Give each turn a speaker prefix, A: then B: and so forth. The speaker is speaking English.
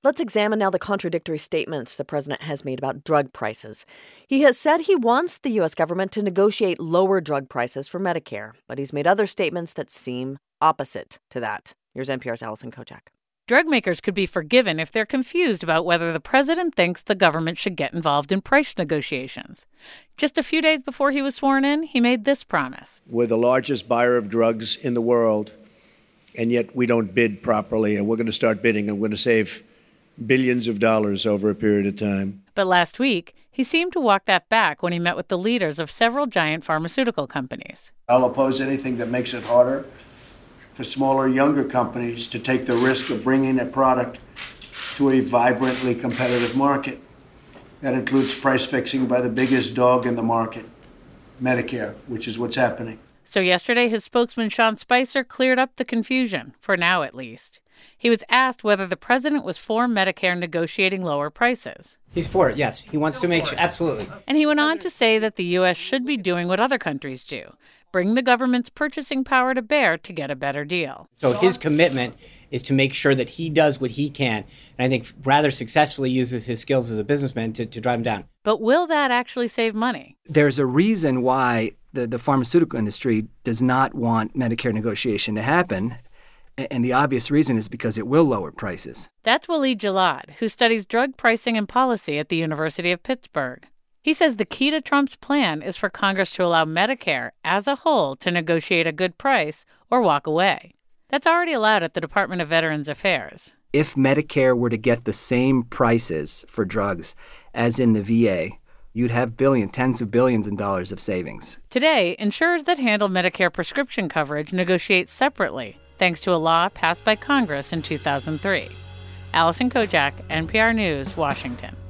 A: Let's examine now the contradictory statements the president has made about drug prices. He has said he wants the U.S. government to negotiate lower drug prices for Medicare, but he's made other statements that seem opposite to that. Here's NPR's Allison Kojak.
B: Drug makers could be forgiven if they're confused about whether the president thinks the government should get involved in price negotiations. Just a few days before he was sworn in, he made this promise.
C: We're the largest buyer of drugs in the world, and yet we don't bid properly, and we're going to start bidding, and we're going to save billions of dollars over a period of time.
B: But last week, he seemed to walk that back when he met with the leaders of several giant pharmaceutical companies.
C: I'll oppose anything that makes it harder for smaller, younger companies to take the risk of bringing a product to a vibrantly competitive market. That includes price fixing by the biggest dog in the market, Medicare, which is what's happening.
B: So yesterday, his spokesman, Sean Spicer, cleared up the confusion, for now at least. He was asked whether the president was for Medicare negotiating lower prices.
D: He's for it, yes. He wants to make sure, absolutely.
B: And he went on to say that the U.S. should be doing what other countries do, bring the government's purchasing power to bear to get a better deal.
D: So his commitment is to make sure that he does what he can, and I think rather successfully uses his skills as a businessman to drive him down.
B: But will that actually save money?
E: There's a reason why the pharmaceutical industry does not want Medicare negotiation to happen. And the obvious reason is because it will lower prices.
B: That's Walid Jalad, who studies drug pricing and policy at the University of Pittsburgh. He says the key to Trump's plan is for Congress to allow Medicare as a whole to negotiate a good price or walk away. That's already allowed at the Department of Veterans Affairs.
E: If Medicare were to get the same prices for drugs as in the VA, you'd have tens of billions in dollars of savings.
B: Today, insurers that handle Medicare prescription coverage negotiate separately, thanks to a law passed by Congress in 2003. Allison Kojak, NPR News, Washington.